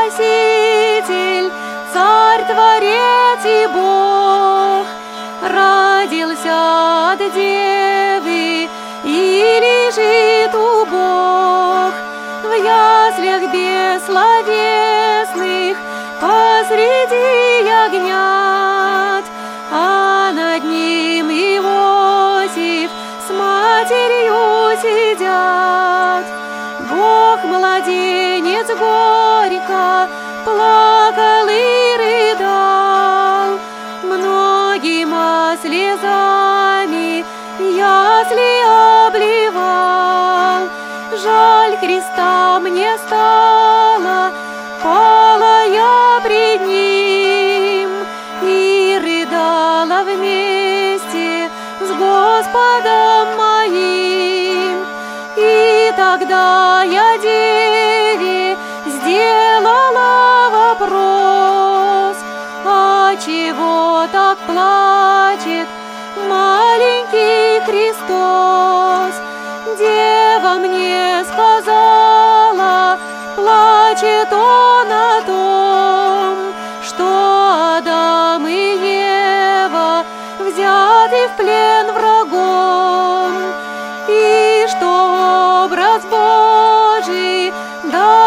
Спаситель, Царь, Творец и Бог, родился от девы и лежит убог в яслях бессловесных посреди ягнят, а над ним Иосиф с матерью сидят. Бог-младенец горько плакал и рыдал, многими слезами ясли обливал. Жаль, креста мне стало, пала я пред ним и рыдала вместе с Господом моим. И тогда я деве сделала вопрос: а чего так плачет маленький Христос? Дева мне сказала, плачет он о том, что Адам и Ева взяты в плен врагом, и что образ Божий да